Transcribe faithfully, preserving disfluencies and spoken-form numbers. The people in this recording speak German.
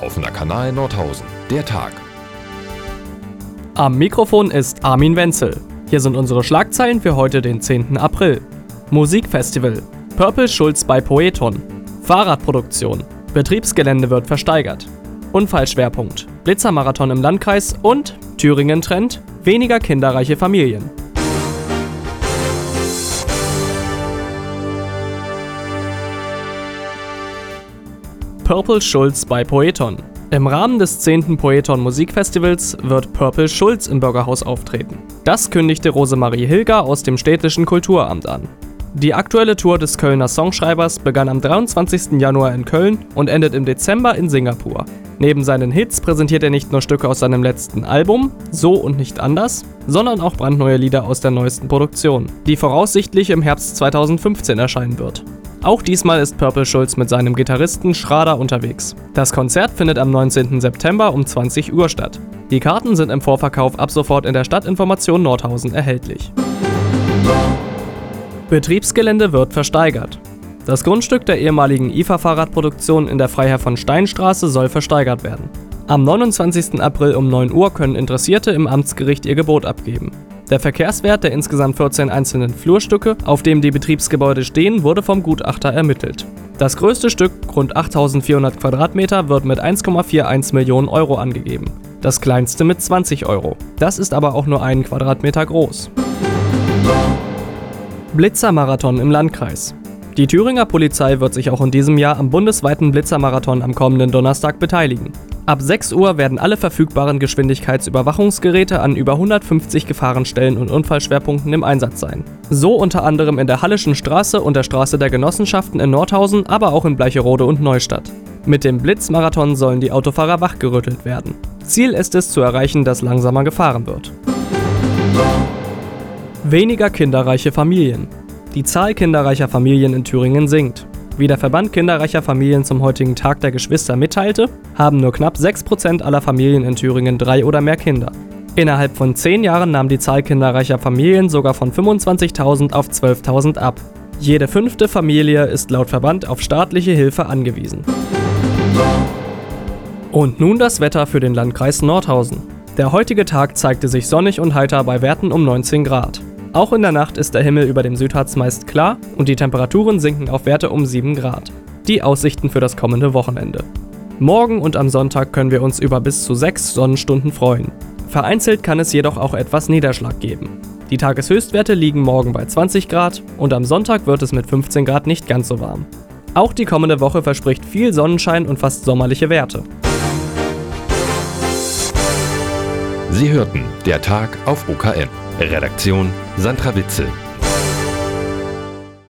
Offener Kanal Nordhausen. Der Tag. Am Mikrofon ist Armin Wenzel. Hier sind unsere Schlagzeilen für heute, den zehnten April. Musikfestival. Purple Schulz bei Poeton. Fahrradproduktion. Betriebsgelände wird versteigert. Unfallschwerpunkt. Blitzermarathon im Landkreis und Thüringen-Trend. Weniger kinderreiche Familien. Purple Schulz bei Poeton. Im Rahmen des zehnten Poeton Musikfestivals wird Purple Schulz im Bürgerhaus auftreten. Das kündigte Rosemarie Hilger aus dem städtischen Kulturamt an. Die aktuelle Tour des Kölner Songschreibers begann am dreiundzwanzigsten Januar in Köln und endet im Dezember in Singapur. Neben seinen Hits präsentiert er nicht nur Stücke aus seinem letzten Album, So und nicht anders, sondern auch brandneue Lieder aus der neuesten Produktion, die voraussichtlich im Herbst zweitausendfünfzehn erscheinen wird. Auch diesmal ist Purple Schulz mit seinem Gitarristen Schrader unterwegs. Das Konzert findet am neunzehnten September um zwanzig Uhr statt. Die Karten sind im Vorverkauf ab sofort in der Stadtinformation Nordhausen erhältlich. Betriebsgelände wird versteigert. Das Grundstück der ehemaligen I F A-Fahrradproduktion in der Freiherr-von-Stein-Straße soll versteigert werden. Am neunundzwanzigsten April um neun Uhr können Interessierte im Amtsgericht ihr Gebot abgeben. Der Verkehrswert der insgesamt vierzehn einzelnen Flurstücke, auf dem die Betriebsgebäude stehen, wurde vom Gutachter ermittelt. Das größte Stück, rund achttausendvierhundert Quadratmeter, wird mit eins Komma einundvierzig Millionen Euro angegeben. Das kleinste mit zwanzig Euro. Das ist aber auch nur einen Quadratmeter groß. Blitzermarathon im Landkreis. Die Thüringer Polizei wird sich auch in diesem Jahr am bundesweiten Blitzermarathon am kommenden Donnerstag beteiligen. Ab sechs Uhr werden alle verfügbaren Geschwindigkeitsüberwachungsgeräte an über hundertfünfzig Gefahrenstellen und Unfallschwerpunkten im Einsatz sein. So unter anderem in der Halleschen Straße und der Straße der Genossenschaften in Nordhausen, aber auch in Bleicherode und Neustadt. Mit dem Blitzmarathon sollen die Autofahrer wachgerüttelt werden. Ziel ist es, zu erreichen, dass langsamer gefahren wird. Weniger kinderreiche Familien. Die Zahl kinderreicher Familien in Thüringen sinkt. Wie der Verband kinderreicher Familien zum heutigen Tag der Geschwister mitteilte, haben nur knapp sechs Prozent aller Familien in Thüringen drei oder mehr Kinder. Innerhalb von zehn Jahren nahm die Zahl kinderreicher Familien sogar von fünfundzwanzigtausend auf zwölftausend ab. Jede fünfte Familie ist laut Verband auf staatliche Hilfe angewiesen. Und nun das Wetter für den Landkreis Nordhausen. Der heutige Tag zeigte sich sonnig und heiter bei Werten um neunzehn Grad. Auch in der Nacht ist der Himmel über dem Südharz meist klar und die Temperaturen sinken auf Werte um sieben Grad. Die Aussichten für das kommende Wochenende. Morgen und am Sonntag können wir uns über bis zu sechs Sonnenstunden freuen. Vereinzelt kann es jedoch auch etwas Niederschlag geben. Die Tageshöchstwerte liegen morgen bei zwanzig Grad und am Sonntag wird es mit fünfzehn Grad nicht ganz so warm. Auch die kommende Woche verspricht viel Sonnenschein und fast sommerliche Werte. Sie hörten Der Tag auf O K M. Redaktion Sandra Witzel.